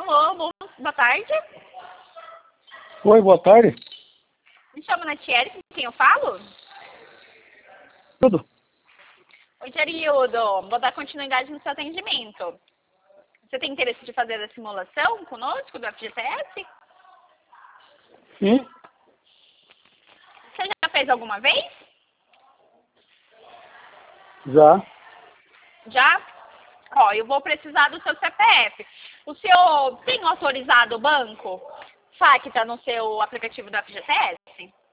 Alô, boa tarde. Oi, boa tarde. Me chamo Natiele, com quem eu falo? Tudo? Oi, Gerildo. Vou dar continuidade no seu atendimento. Você tem interesse de fazer a simulação conosco do FGTS? Sim? Você já fez alguma vez? Já. Já? Ó, eu vou precisar do seu CPF. O senhor tem autorizado o banco? FAC está no seu aplicativo do FGTS?